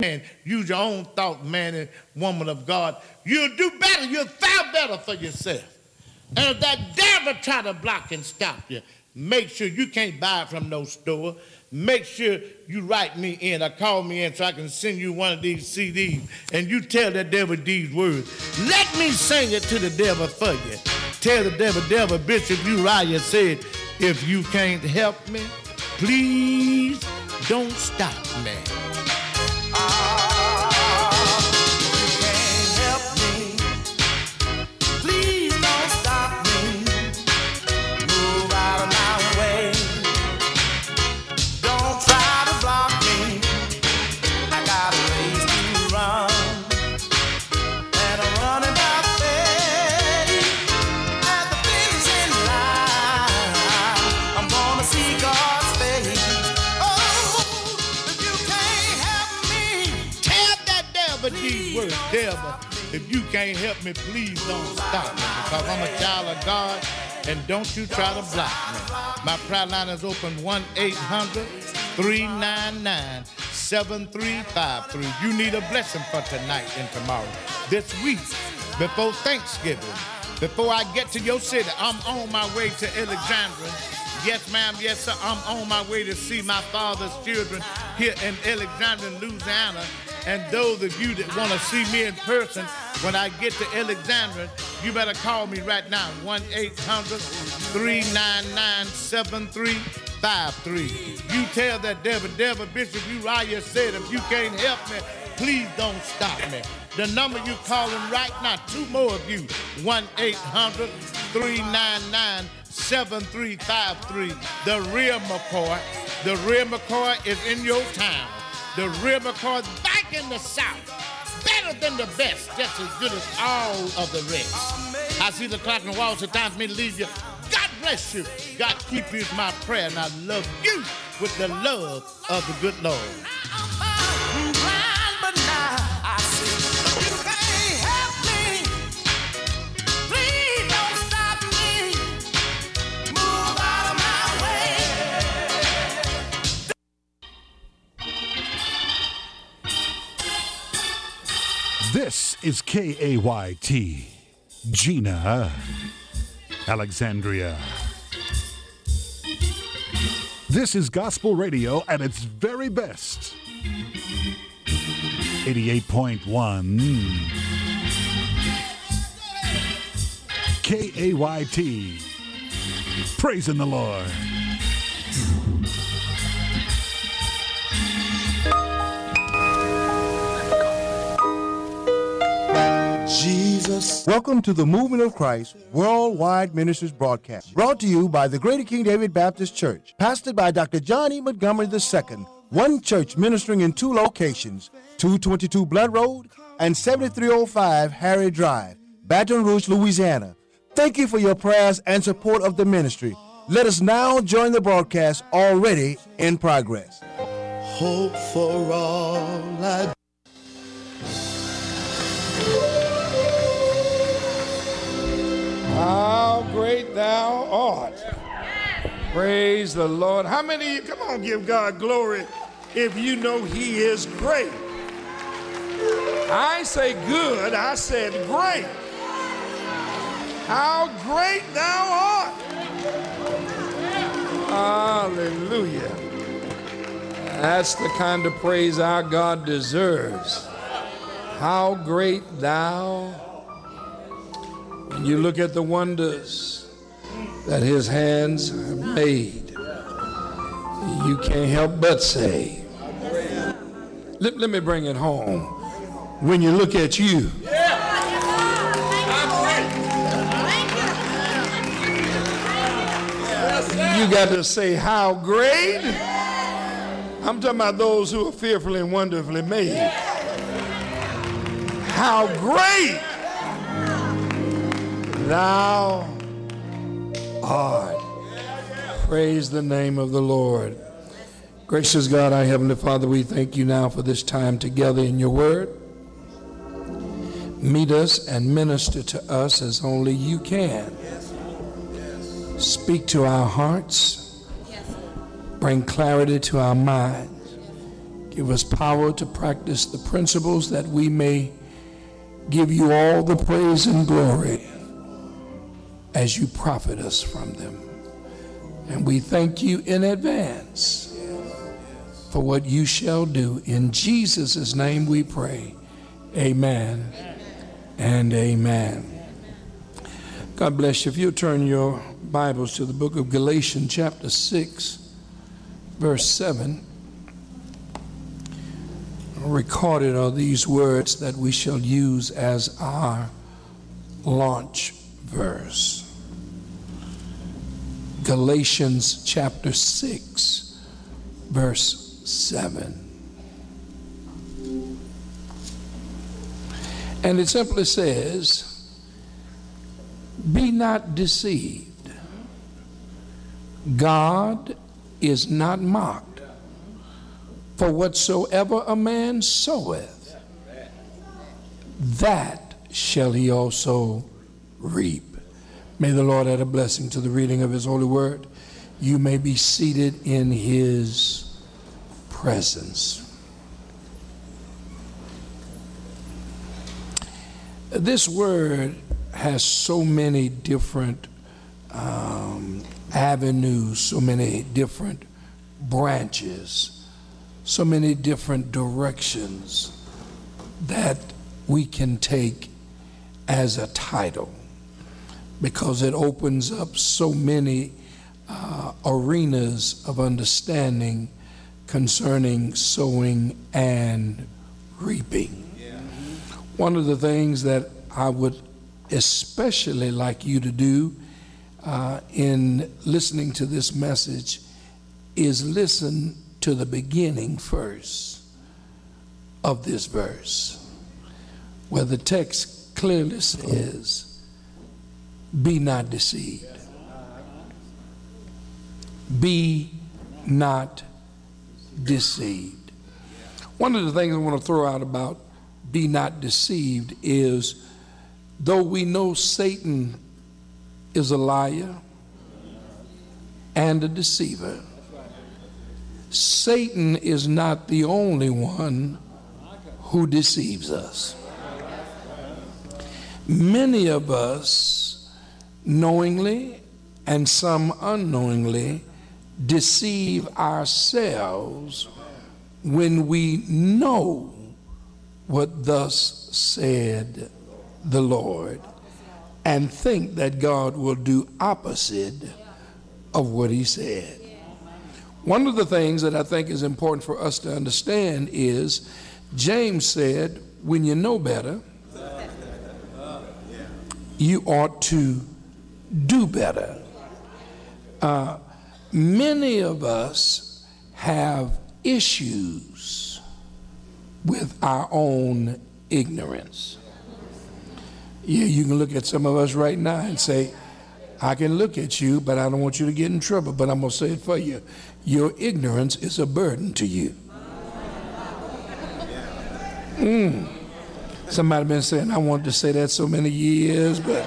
And use your own thought, man and woman of God. You'll do better. You'll fare better for yourself. And if that devil try to block and stop you, make sure you can't buy it from no store. Make sure you write me in or call me in so I can send you one of these CDs and you tell that devil these words. Let me sing it to the devil for you. Tell the devil, Bishop Uriah said, if you can't help me, please don't stop me. Devil, if you can't help me, please don't stop me, because I'm a child of God, and don't you try to block me. My prayer line is open 1-800-399-7353. You need a blessing for tonight and tomorrow. This week, before Thanksgiving, before I get to your city, I'm on my way to Alexandria. Yes, ma'am, yes, sir, I'm on my way to see my father's children here in Alexandria, Louisiana. And those of you that want to see me in person, when I get to Alexandria, you better call me right now, 1-800-399-7353. You tell that devil, Bishop Uriah said, if you can't help me, please don't stop me. The number you calling right now, two more of you, 1-800-399-7353. The real McCoy is in your town. The real McCoy is back in the South. Better than the best, just as good as all of the rest. I see the clock on the wall, so time for me to leave you. God bless you. God keep you is my prayer, and I love you with the love of the good Lord. This is KAYT, Gina, Alexandria. This is gospel radio at its very best. 88.1 KAYT, praising the Lord. Jesus. Welcome to the Movement of Christ Worldwide Ministries broadcast, brought to you by the Greater King David Baptist Church, pastored by Dr. John E. Montgomery II, one church ministering in two locations, 222 Blood Road and 7305 Harry Drive, Baton Rouge, Louisiana. Thank you for your prayers and support of the ministry. Let us now join the broadcast already in progress. Hope for all I How great thou art. Praise the Lord. How many of you, come on, give God glory if you know he is great. I say good, I said great. How great thou art. Hallelujah. That's the kind of praise our God deserves. How great thou. When you look at the wonders that his hands have made, you can't help but say, let me bring it home. When you look at you, you got to say, how great. I'm talking about those who are fearfully and wonderfully made. How great thou art. Praise the name of the Lord. Gracious God, our Heavenly Father, we thank you now for this time together in your word. Meet us and minister to us as only you can. Speak to our hearts. Bring clarity to our minds. Give us power to practice the principles that we may give you all the praise and glory as you profit us from them. And we thank you in advance for what you shall do. In Jesus' name we pray. Amen and amen. God bless you. If you'll turn your Bibles to the book of Galatians chapter 6, verse 7. Recorded are these words that we shall use as our launch verse. Galatians chapter 6, verse 7. And it simply says, be not deceived. God is not mocked. For whatsoever a man soweth, that shall he also reap. May the Lord add a blessing to the reading of his holy word. You may be seated in his presence. This word has so many different avenues, so many different branches, so many different directions that we can take as a title, because it opens up so many arenas of understanding concerning sowing and reaping. One of the things that I would especially like you to do in listening to this message is listen to the beginning first of this verse, where the text clearly says, be not deceived. Be not deceived. One of the things I want to throw out about be not deceived is, though we know Satan is a liar and a deceiver, Satan is not the only one who deceives us. Many of us knowingly and some unknowingly deceive ourselves when we know what thus said the Lord and think that God will do opposite of what he said. One of the things that I think is important for us to understand is James said, when you know better, you ought to do better. Many of us have issues with our own ignorance. Yeah, you can look at some of us right now and say, I can look at you, but I don't want you to get in trouble, but I'm going to say it for you. Your ignorance is a burden to you. Somebody been saying, I wanted to say that so many years, but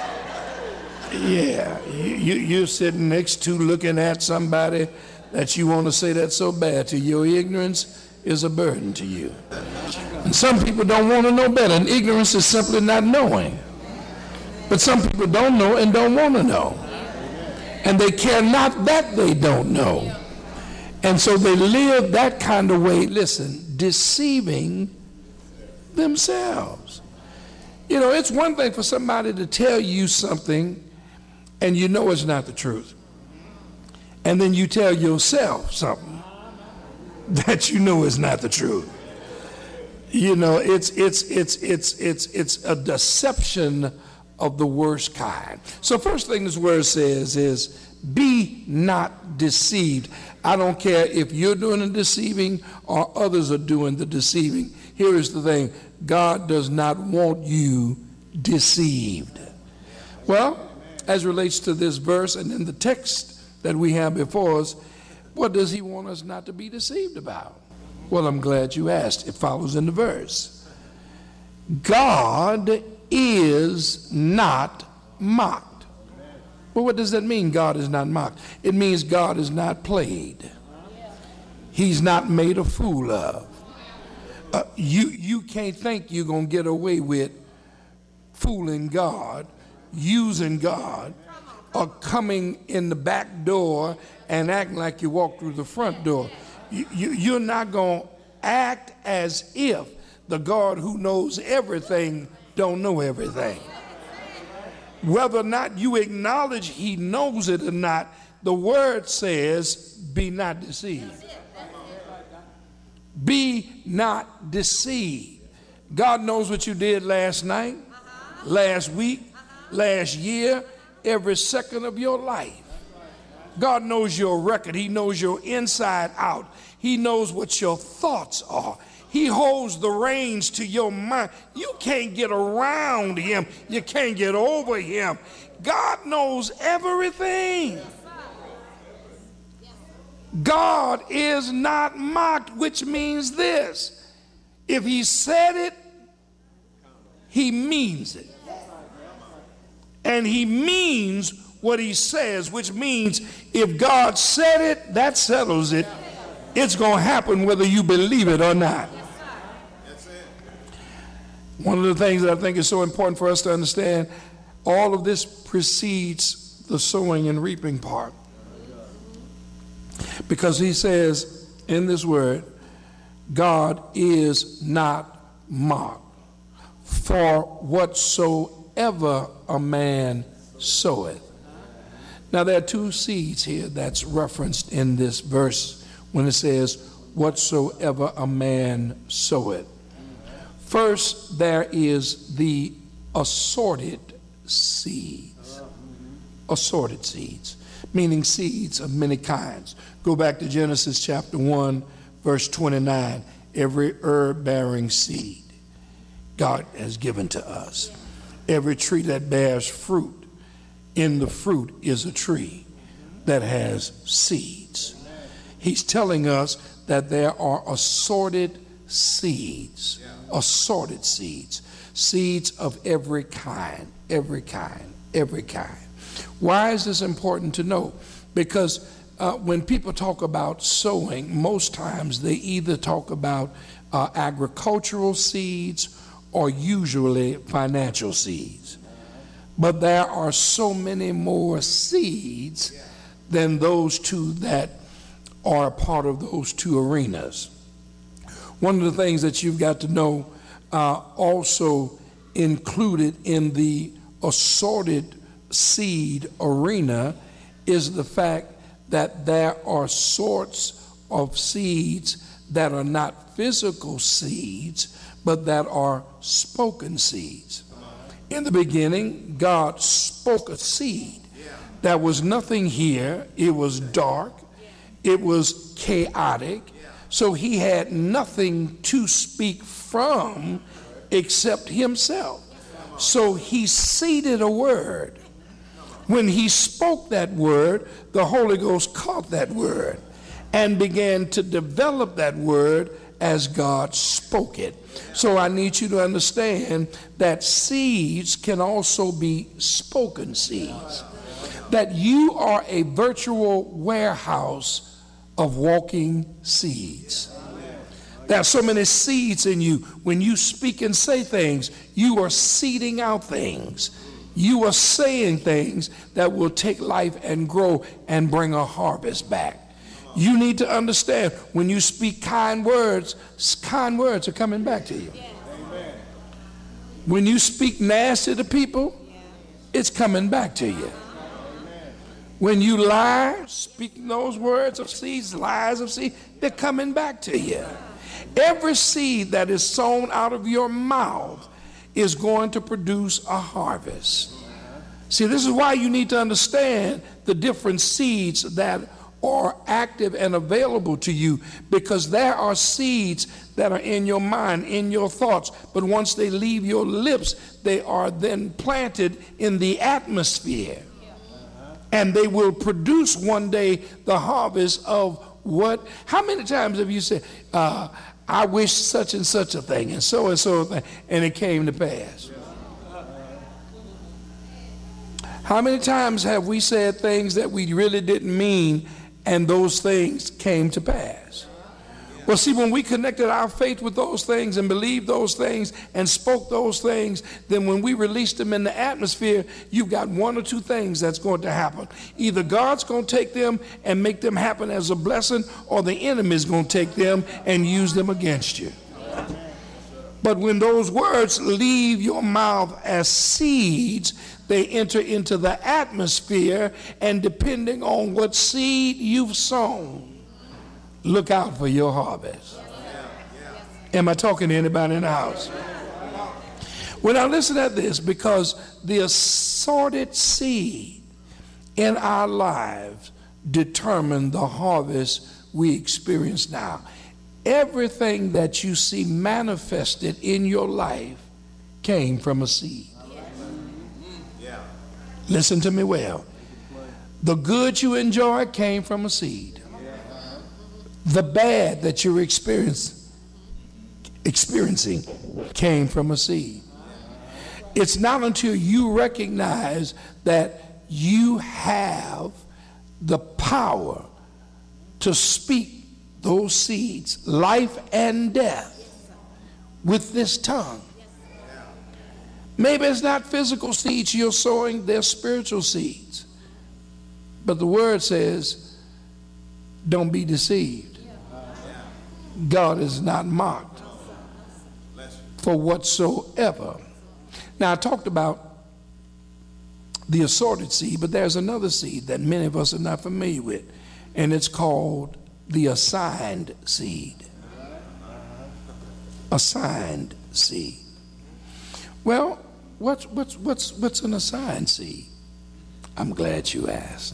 yeah, you're sitting next to looking at somebody that you want to say that so bad to. Your ignorance is a burden to you. And some people don't want to know better, and ignorance is simply not knowing. But some people don't know and don't want to know. And they care not that they don't know. And so they live that kind of way, listen, deceiving themselves. You know, it's one thing for somebody to tell you something and you know it's not the truth. And then you tell yourself something that you know is not the truth. You know, it's a deception of the worst kind. So first thing this word says is, be not deceived. I don't care if you're doing the deceiving or others are doing the deceiving. Here is the thing. God does not want you deceived. Well, as relates to this verse and in the text that we have before us, what does he want us not to be deceived about? Well, I'm glad you asked. It follows in the verse. God is not mocked. Well, what does that mean, God is not mocked? It means God is not played. He's not made a fool of. You can't think you're going to get away with fooling God, using God, or coming in the back door and acting like you walk through the front door. You're not going to act as if the God who knows everything don't know everything. Whether or not you acknowledge he knows it or not, the word says, be not deceived. Be not deceived. God knows what you did last night, last week, last year, every second of your life. God knows your record. He knows your inside out. He knows what your thoughts are. He holds the reins to your mind. You can't get around him. You can't get over him. God knows everything. God is not mocked, which means this: if he said it, he means it. And he means what he says, which means if God said it, that settles it. It's going to happen whether you believe it or not. One of the things that I think is so important for us to understand, all of this precedes the sowing and reaping part. Because he says in this word, God is not mocked. For whatsoever a man soweth. Now there are two seeds here that's referenced in this verse when it says, whatsoever a man soweth. First, there is the assorted seeds. Assorted seeds, meaning seeds of many kinds. Go back to Genesis chapter 1, verse 29. Every herb-bearing seed God has given to us. Every tree that bears fruit, in the fruit is a tree that has seeds. He's telling us that there are assorted seeds. Assorted seeds. Seeds of every kind, every kind, every kind. Why is this important to know? Because when people talk about sowing, most times they either talk about agricultural seeds or usually financial seeds. But there are so many more seeds than those two that are a part of those two arenas. One of the things that you've got to know also included in the assorted seed arena is the fact that there are sorts of seeds that are not physical seeds, but that are spoken seeds. In the beginning, God spoke a seed. There was nothing here. It was dark. It was chaotic. So he had nothing to speak from except himself. So he seeded a word. When he spoke that word, the Holy Ghost caught that word and began to develop that word as God spoke it. So I need you to understand that seeds can also be spoken seeds. That you are a virtual warehouse of walking seeds. There are so many seeds in you. When you speak and say things, you are seeding out things. You are saying things that will take life and grow and bring a harvest back. You need to understand, when you speak kind words are coming back to you. When you speak nasty to people, it's coming back to you. When you lie, speaking those words of seeds, lies of seed, they're coming back to you. Every seed that is sown out of your mouth is going to produce a harvest. See, this is why you need to understand the different seeds that are active and available to you, because there are seeds that are in your mind, in your thoughts, but once they leave your lips, they are then planted in the atmosphere. And they will produce one day the harvest of what? How many times have you said, I wish such and such a thing, and so a thing, and it came to pass? How many times have we said things that we really didn't mean, and those things came to pass? Well, see, when we connected our faith with those things and believed those things and spoke those things, then when we released them in the atmosphere, you've got one or two things that's going to happen. Either God's going to take them and make them happen as a blessing, or the enemy is going to take them and use them against you. But when those words leave your mouth as seeds, they enter into the atmosphere, and depending on what seed you've sown, look out for your harvest. Am I talking to anybody in the house? Well, now listen at this, because the assorted seed in our lives determine the harvest we experience now. Everything that you see manifested in your life came from a seed. Listen to me well. The good you enjoy came from a seed. The bad that you're experiencing came from a seed. It's not until you recognize that you have the power to speak those seeds, life and death, with this tongue. Maybe it's not physical seeds you're sowing, they're spiritual seeds. But the word says, don't be deceived. God is not mocked. For whatsoever. Now, I talked about the assorted seed, but there's another seed that many of us are not familiar with, and it's called the assigned seed. Assigned seed. Well, what's an assigned seed? I'm glad you asked.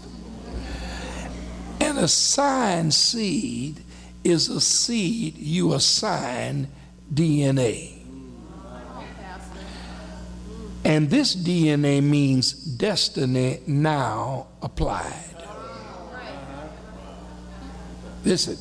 An assigned seed is a seed you assign DNA. And this DNA means destiny now applied. Listen,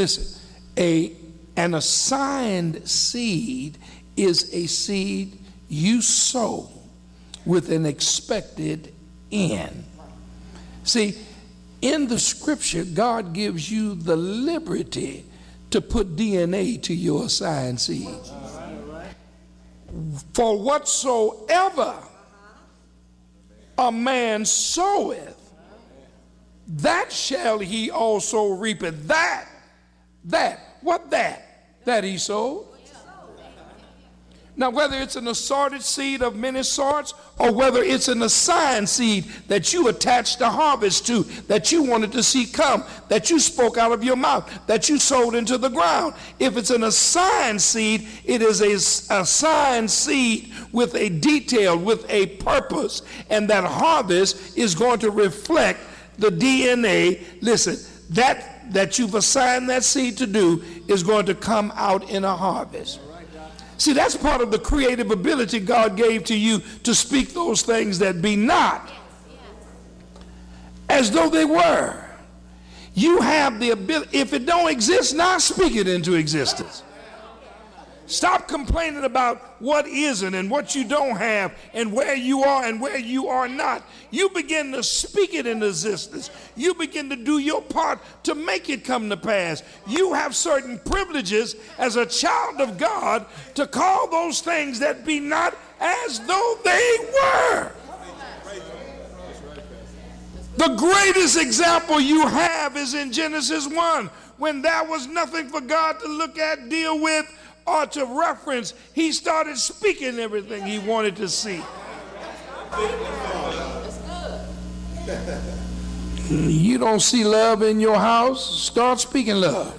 an assigned seed is a seed you sow with an expected end. See, in the scripture, God gives you the liberty to put DNA to your assigned seed. For whatsoever a man soweth, that shall he also reap it. That he sowed. Now, whether it's an assorted seed of many sorts, or whether it's an assigned seed that you attached the harvest to, that you wanted to see come, that you spoke out of your mouth, that you sowed into the ground. If it's an assigned seed, it is a assigned seed with a detail, with a purpose, and that harvest is going to reflect the DNA. Listen, that you've assigned that seed to do is going to come out in a harvest. See, that's part of the creative ability God gave to you, to speak those things that be not as though they were. You have the ability. If it don't exist now, speak it into existence. Stop complaining about what isn't and what you don't have and where you are and where you are not. You begin to speak it into existence. You begin to do your part to make it come to pass. You have certain privileges as a child of God to call those things that be not as though they were. The greatest example you have is in Genesis 1, when there was nothing for God to look at, deal with, or to reference. He started speaking everything he wanted to see. You don't see love in your house? Start speaking love.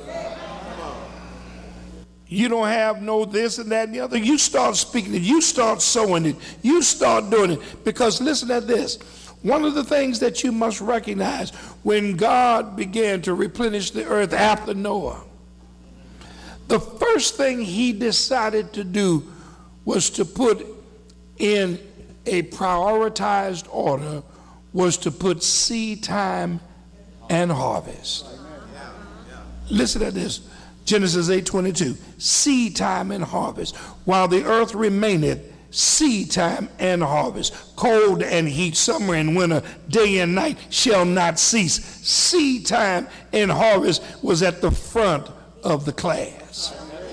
You don't have no this and that and the other? You start speaking it. You start sowing it. You start doing it. Because listen at this. One of the things that you must recognize, when God began to replenish the earth after Noah, the first thing he decided to do was to put in a prioritized order, was to put seed time and harvest. Listen to this. Genesis 8:22. Seed time and harvest. While the earth remaineth, seed time and harvest. Cold and heat, summer and winter, day and night shall not cease. Seed time and harvest was at the front of the class.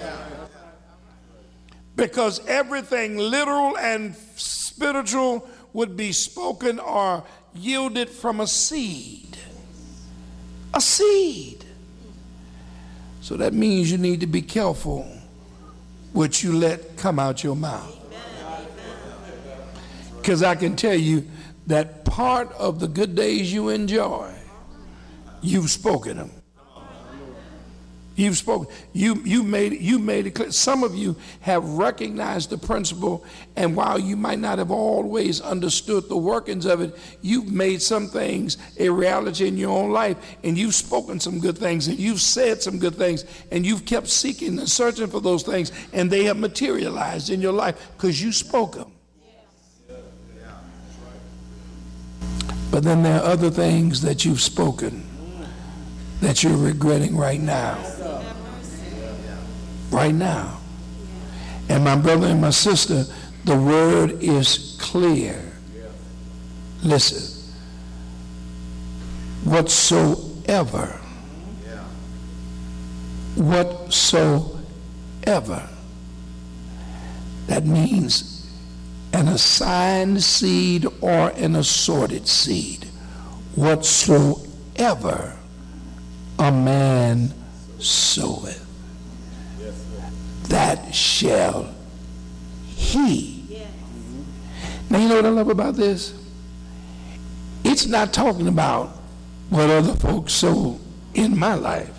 Because everything literal and spiritual would be spoken or yielded from a seed. A seed. So that means you need to be careful what you let come out your mouth. Because I can tell you that part of the good days you enjoy, you've spoken them. You've spoken. You made it clear. Some of you have recognized the principle, and while you might not have always understood the workings of it, you've made some things a reality in your own life, and you've spoken some good things, and you've said some good things, and you've kept seeking and searching for those things, and they have materialized in your life because you spoke them. But then there are other things that you've spoken that you're regretting right now. Right now. And my brother and my sister, the word is clear. Listen. Whatsoever. That means an assigned seed or an assorted seed. Whatsoever a man soweth, that shall he. Now you know what I love about this? It's not talking about what other folks sow in my life.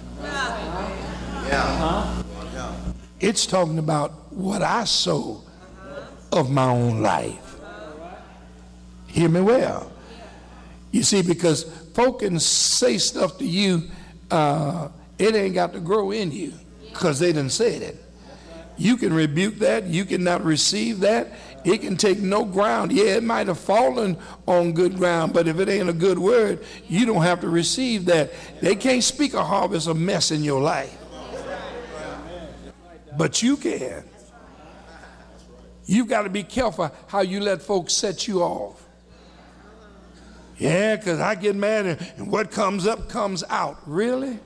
It's talking about what I sow of my own life. Hear me well. You see, because folk can say stuff to you, it ain't got to grow in you because they done said it. You can rebuke that. You cannot receive that. It can take no ground. Yeah, it might have fallen on good ground, but if it ain't a good word, you don't have to receive that. They can't speak a harvest of mess in your life. But you can. You've got to be careful how you let folks set you off. Yeah, because I get mad and what comes up comes out. Really?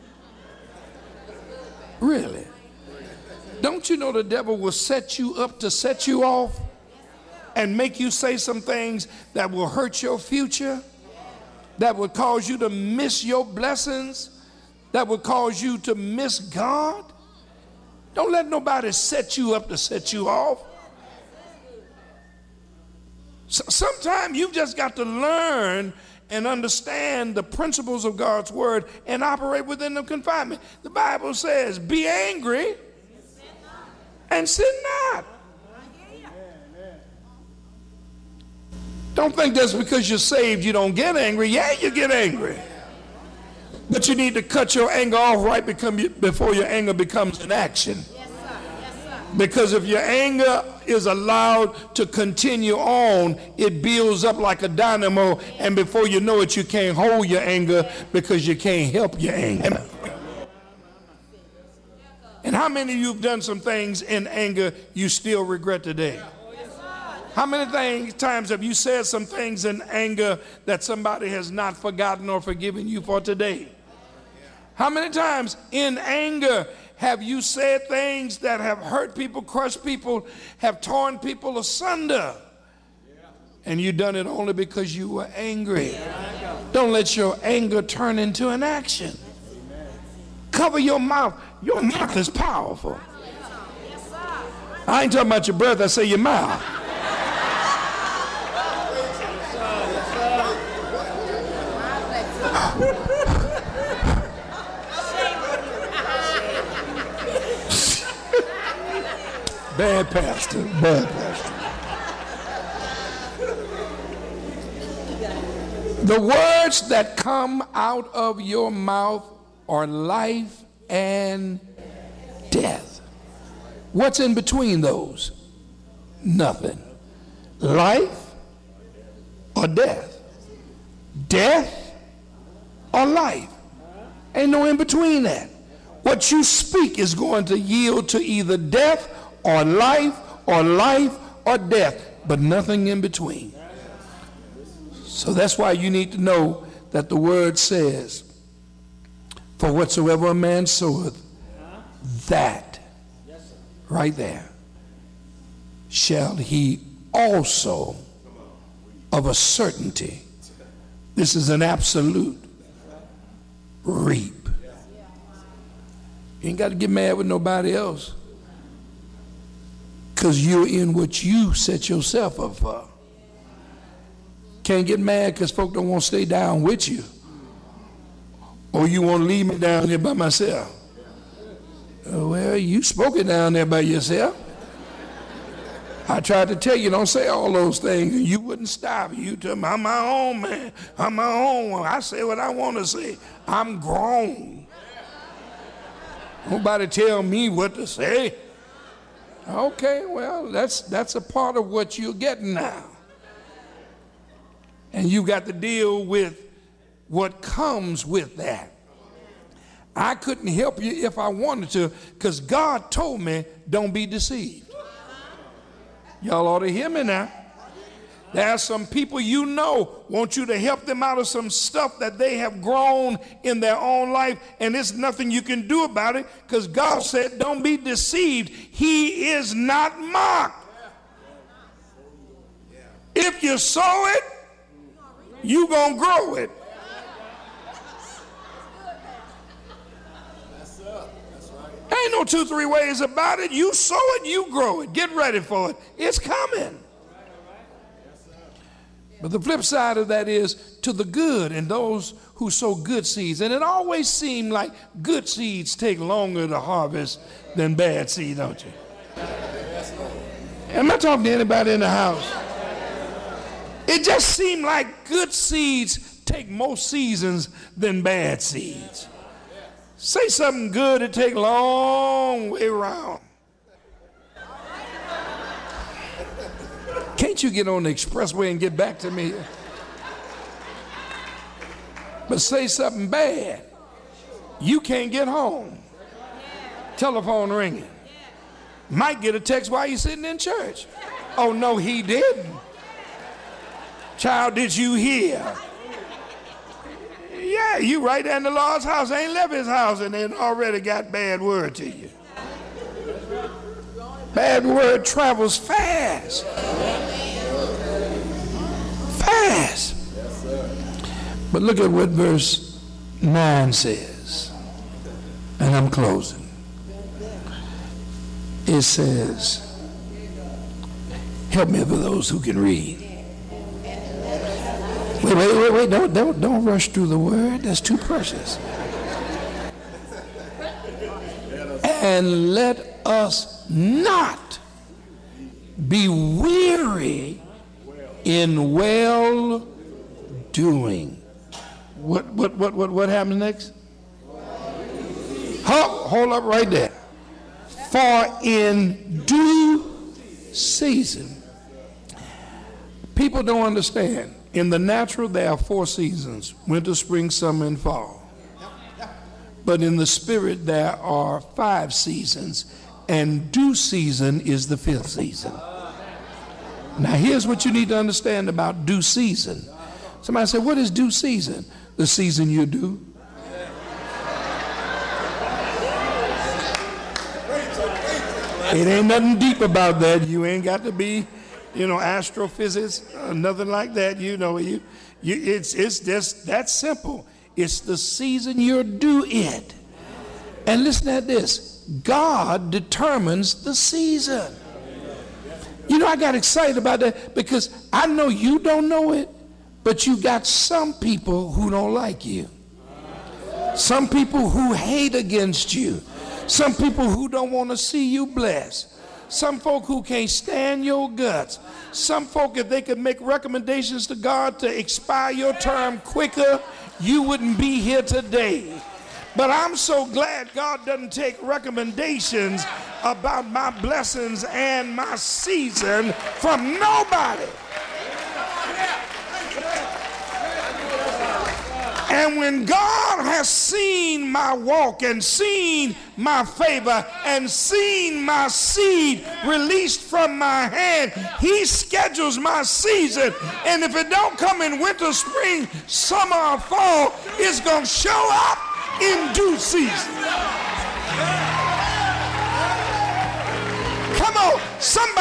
Really? Don't you know the devil will set you up to set you off and make you say some things that will hurt your future, that will cause you to miss your blessings, that will cause you to miss God? Don't let nobody set you up to set you off. Sometimes you've just got to learn and understand the principles of God's word and operate within the confinement. The Bible says, be angry and sin not. Don't think that's because you're saved you don't get angry. Yeah, you get angry. But you need to cut your anger off right before your anger becomes an action. Because if your anger is allowed to continue on, it builds up like a dynamo, and before you know it, you can't hold your anger because you can't help your anger. And how many of you have done some things in anger you still regret today? How many times have you said some things in anger that somebody has not forgotten or forgiven you for today? How many times in anger have you said things that have hurt people, crushed people, have torn people asunder? And you done it only because you were angry. Don't let your anger turn into an action. Cover your mouth. Your mouth is powerful. I ain't talking about your breath, I say your mouth. Bad pastor, bad pastor. The words that come out of your mouth are life and death. What's in between those? Nothing. Life or death. Death or life. Ain't no in between that. What you speak is going to yield to either death or life or death, but nothing in between. So that's why you need to know that the word says, for whatsoever a man soweth, that right there shall he also of a certainty, this is an absolute, reap. You ain't got to get mad with nobody else, because you're in what you set yourself up for. Can't get mad because folk don't want to stay down with you, or you want to leave me down here by myself. Well, you spoke it down there by yourself. I tried to tell you, don't say all those things, and you wouldn't stop. You tell me, I'm my own man. I'm my own one. I say what I want to say. I'm grown. Nobody tell me what to say. Okay, well, that's a part of what you're getting now. And you got to deal with what comes with that. I couldn't help you if I wanted to, because God told me, don't be deceived. Y'all ought to hear me now. There are some people you know want you to help them out of some stuff that they have grown in their own life, and there's nothing you can do about it, because God said, don't be deceived. He is not mocked. If you sow it, you gonna grow it. Ain't no 2-3 ways about it. You sow it, you grow it. Get ready for it. It's coming. But the flip side of that is to the good and those who sow good seeds. And it always seemed like good seeds take longer to harvest than bad seeds, don't you? Am I talking to anybody in the house? It just seemed like good seeds take more seasons than bad seeds. Say something good, it take a long way around. Can't you get on the expressway and get back to me? But say something bad, you can't get home. Telephone ringing. Might get a text while you're sitting in church. Oh, no, he didn't. Child, did you hear? Yeah, you right there in the Lord's house, ain't left his house, and then already got bad word to you. Bad word travels fast. Fast. But look at what verse 9 says, and I'm closing. It says, help me for those who can read. Wait, don't rush through the word. That's too precious. And let us not be weary in well doing. What happens next? Hold up right there. For in due season. People don't understand. In the natural, there are 4 seasons: winter, spring, summer, and fall. But in the spirit, there are 5 seasons, and due season is the 5th season. Now, here's what you need to understand about due season. Somebody said, what is due season? The season you do. It ain't nothing deep about that. You ain't got to be, astrophysics, nothing like that. It's just that simple. It's the season you're due it. And listen at this. God determines the season. I got excited about that because I know you don't know it, but you got some people who don't like you. Some people who hate against you. Some people who don't want to see you blessed. Some folk who can't stand your guts. Some folk, if they could make recommendations to God to expire your term quicker, you wouldn't be here today. But I'm so glad God doesn't take recommendations about my blessings and my season from nobody. And when God has seen my walk and seen my favor and seen my seed released from my hand, he schedules my season. And if it don't come in winter, spring, summer, or fall, it's going to show up in due season. Somebody